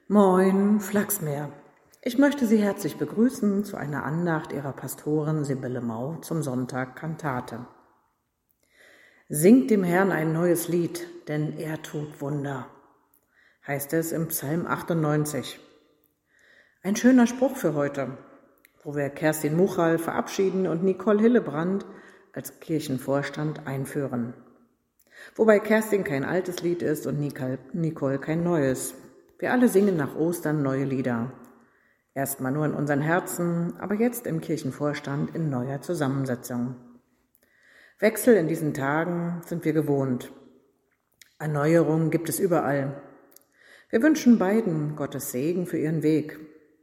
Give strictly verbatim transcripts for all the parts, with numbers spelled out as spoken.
Moin, Flachsmeer. Ich möchte Sie herzlich begrüßen zu einer Andacht Ihrer Pastorin Sibylle Mau zum Sonntag Kantate. Singt dem Herrn ein neues Lied, denn er tut Wunder, heißt es im Psalm achtundneunzig. Ein schöner Spruch für heute, wo wir Kerstin Muchal verabschieden und Nicole Hillebrand als Kirchenvorstand einführen. Wobei Kerstin kein altes Lied ist und Nicole kein neues. Wir alle singen nach Ostern neue Lieder. Erstmal nur in unseren Herzen, aber jetzt im Kirchenvorstand in neuer Zusammensetzung. Wechsel in diesen Tagen sind wir gewohnt. Erneuerung gibt es überall. Wir wünschen beiden Gottes Segen für ihren Weg.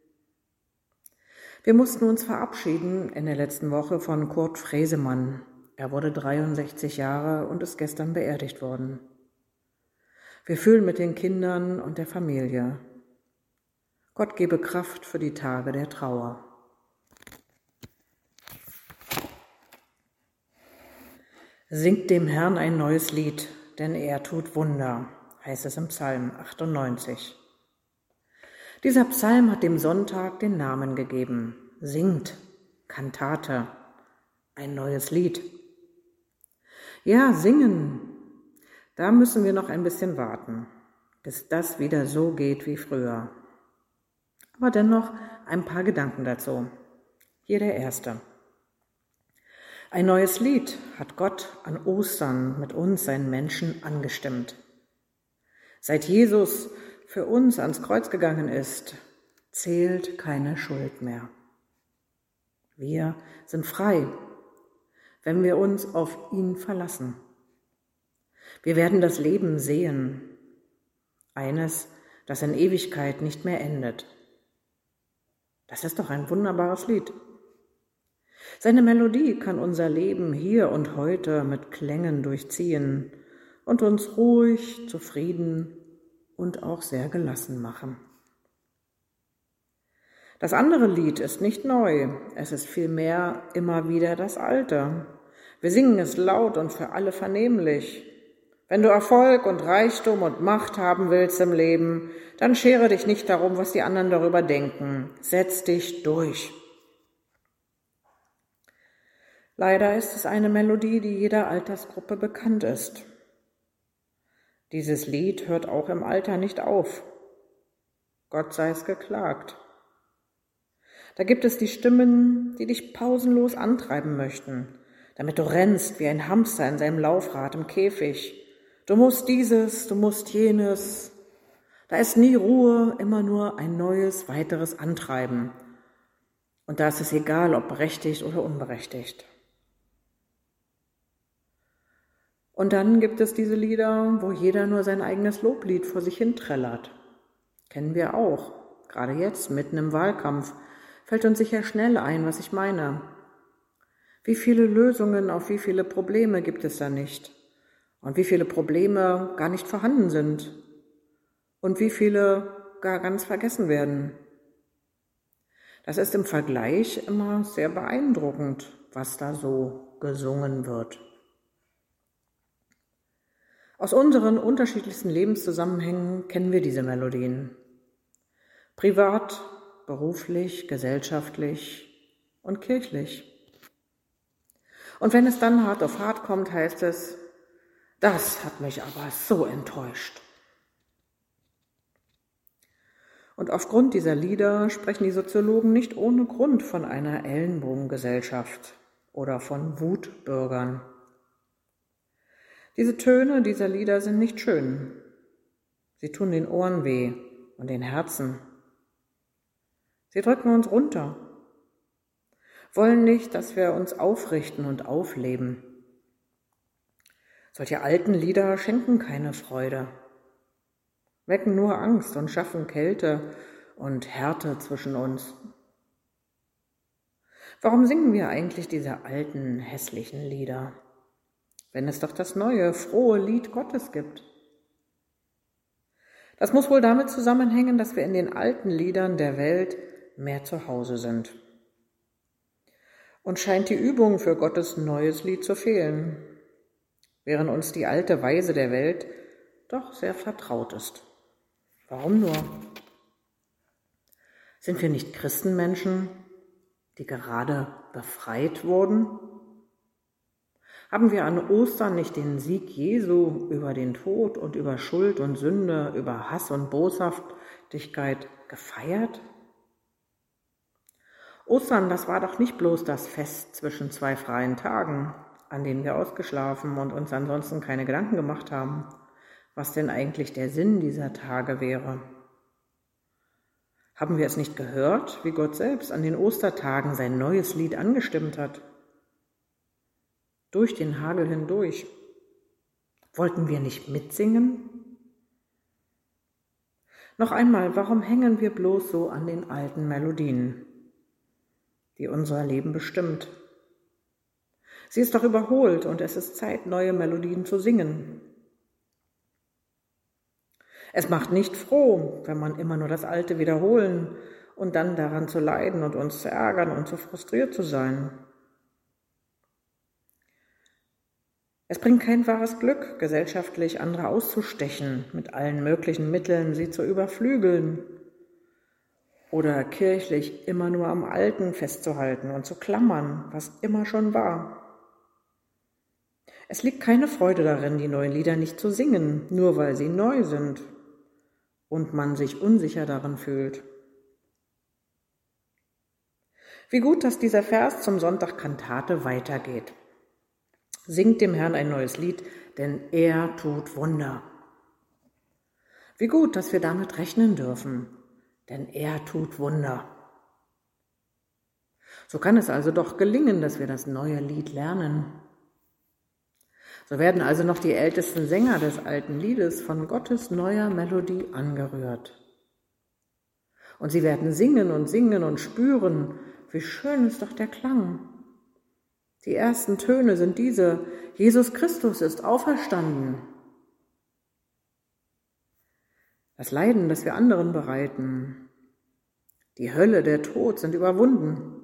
Wir mussten uns verabschieden in der letzten Woche von Kurt Fresemann. Er wurde dreiundsechzig Jahre und ist gestern beerdigt worden. Wir fühlen mit den Kindern und der Familie. Gott gebe Kraft für die Tage der Trauer. Singt dem Herrn ein neues Lied, denn er tut Wunder, heißt es im Psalm achtundneunzig. Dieser Psalm hat dem Sonntag den Namen gegeben. Singt, Kantate, ein neues Lied. Ja, singen. Da müssen wir noch ein bisschen warten, bis das wieder so geht wie früher. Aber dennoch ein paar Gedanken dazu. Hier der erste. Ein neues Lied hat Gott an Ostern mit uns, seinen Menschen, angestimmt. Seit Jesus für uns ans Kreuz gegangen ist, zählt keine Schuld mehr. Wir sind frei, wenn wir uns auf ihn verlassen. Wir werden das Leben sehen, eines, das in Ewigkeit nicht mehr endet. Das ist doch ein wunderbares Lied. Seine Melodie kann unser Leben hier und heute mit Klängen durchziehen und uns ruhig, zufrieden und auch sehr gelassen machen. Das andere Lied ist nicht neu, es ist vielmehr immer wieder das alte. Wir singen es laut und für alle vernehmlich. Wenn du Erfolg und Reichtum und Macht haben willst im Leben, dann schere dich nicht darum, was die anderen darüber denken. Setz dich durch. Leider ist es eine Melodie, die jeder Altersgruppe bekannt ist. Dieses Lied hört auch im Alter nicht auf. Gott sei es geklagt. Da gibt es die Stimmen, die dich pausenlos antreiben möchten, damit du rennst wie ein Hamster in seinem Laufrad im Käfig. Du musst dieses, du musst jenes. Da ist nie Ruhe, immer nur ein neues, weiteres Antreiben. Und da ist es egal, ob berechtigt oder unberechtigt. Und dann gibt es diese Lieder, wo jeder nur sein eigenes Loblied vor sich hin trällert. Kennen wir auch. Gerade jetzt, mitten im Wahlkampf, fällt uns sicher schnell ein, was ich meine. Wie viele Lösungen auf wie viele Probleme gibt es da nicht? Und wie viele Probleme gar nicht vorhanden sind und wie viele gar ganz vergessen werden. Das ist im Vergleich immer sehr beeindruckend, was da so gesungen wird. Aus unseren unterschiedlichsten Lebenszusammenhängen kennen wir diese Melodien. Privat, beruflich, gesellschaftlich und kirchlich. Und wenn es dann hart auf hart kommt, heißt es, das hat mich aber so enttäuscht. Und aufgrund dieser Lieder sprechen die Soziologen nicht ohne Grund von einer Ellenbogengesellschaft oder von Wutbürgern. Diese Töne dieser Lieder sind nicht schön. Sie tun den Ohren weh und den Herzen. Sie drücken uns runter, wollen nicht, dass wir uns aufrichten und aufleben. Solche alten Lieder schenken keine Freude, wecken nur Angst und schaffen Kälte und Härte zwischen uns. Warum singen wir eigentlich diese alten, hässlichen Lieder, wenn es doch das neue, frohe Lied Gottes gibt? Das muss wohl damit zusammenhängen, dass wir in den alten Liedern der Welt mehr zu Hause sind. Und scheint die Übung für Gottes neues Lied zu fehlen, während uns die alte Weise der Welt doch sehr vertraut ist. Warum nur? Sind wir nicht Christenmenschen, die gerade befreit wurden? Haben wir an Ostern nicht den Sieg Jesu über den Tod und über Schuld und Sünde, über Hass und Boshaftigkeit gefeiert? Ostern, das war doch nicht bloß das Fest zwischen zwei freien Tagen, an denen wir ausgeschlafen und uns ansonsten keine Gedanken gemacht haben, was denn eigentlich der Sinn dieser Tage wäre. Haben wir es nicht gehört, wie Gott selbst an den Ostertagen sein neues Lied angestimmt hat? Durch den Hagel hindurch. Wollten wir nicht mitsingen? Noch einmal, warum hängen wir bloß so an den alten Melodien, die unser Leben bestimmt? Sie ist doch überholt und es ist Zeit, neue Melodien zu singen. Es macht nicht froh, wenn man immer nur das Alte wiederholen und dann daran zu leiden und uns zu ärgern und zu frustriert zu sein. Es bringt kein wahres Glück, gesellschaftlich andere auszustechen, mit allen möglichen Mitteln sie zu überflügeln oder kirchlich immer nur am Alten festzuhalten und zu klammern, was immer schon war. Es liegt keine Freude darin, die neuen Lieder nicht zu singen, nur weil sie neu sind und man sich unsicher darin fühlt. Wie gut, dass dieser Vers zum Sonntag Kantate weitergeht. Singt dem Herrn ein neues Lied, denn er tut Wunder. Wie gut, dass wir damit rechnen dürfen, denn er tut Wunder. So kann es also doch gelingen, dass wir das neue Lied lernen. So werden also noch die ältesten Sänger des alten Liedes von Gottes neuer Melodie angerührt. Und sie werden singen und singen und spüren, wie schön ist doch der Klang. Die ersten Töne sind diese: Jesus Christus ist auferstanden. Das Leiden, das wir anderen bereiten, die Hölle, der Tod sind überwunden.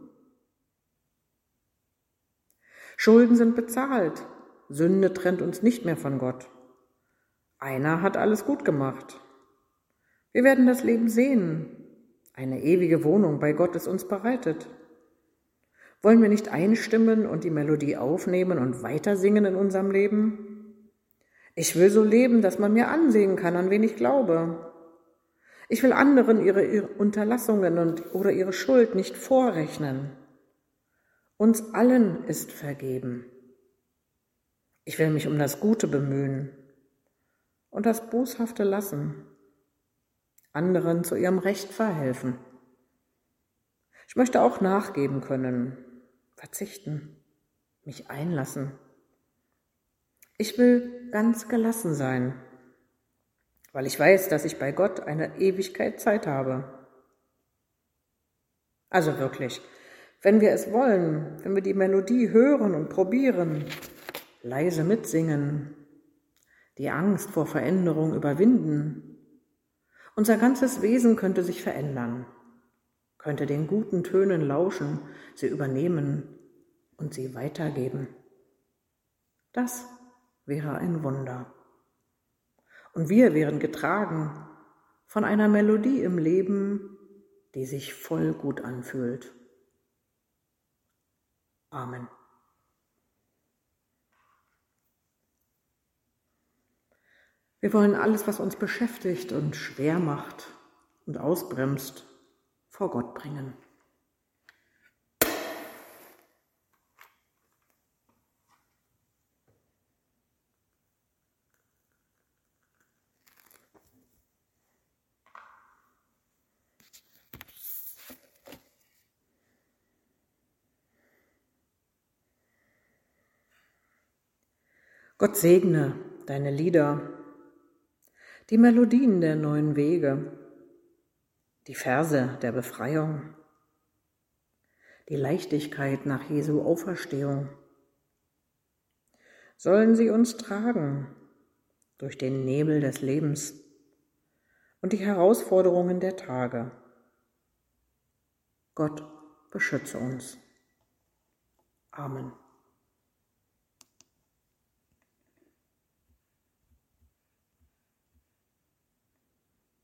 Schulden sind bezahlt, Sünde trennt uns nicht mehr von Gott. Einer hat alles gut gemacht. Wir werden das Leben sehen. Eine ewige Wohnung bei Gott ist uns bereitet. Wollen wir nicht einstimmen und die Melodie aufnehmen und weiter singen in unserem Leben? Ich will so leben, dass man mir ansehen kann, an wen ich glaube. Ich will anderen ihre, ihre Unterlassungen und, oder ihre Schuld nicht vorrechnen. Uns allen ist vergeben. Ich will mich um das Gute bemühen und das Boshafte lassen, anderen zu ihrem Recht verhelfen. Ich möchte auch nachgeben können, verzichten, mich einlassen. Ich will ganz gelassen sein, weil ich weiß, dass ich bei Gott eine Ewigkeit Zeit habe. Also wirklich, wenn wir es wollen, wenn wir die Melodie hören und probieren, leise mitsingen, die Angst vor Veränderung überwinden, unser ganzes Wesen könnte sich verändern, könnte den guten Tönen lauschen, sie übernehmen und sie weitergeben. Das wäre ein Wunder. Und wir wären getragen von einer Melodie im Leben, die sich voll gut anfühlt. Amen. Wir wollen alles, was uns beschäftigt und schwer macht und ausbremst, vor Gott bringen. Gott segne deine Lieder, die Melodien der neuen Wege, die Verse der Befreiung, die Leichtigkeit nach Jesu Auferstehung. Sollen sie uns tragen durch den Nebel des Lebens und die Herausforderungen der Tage. Gott beschütze uns. Amen.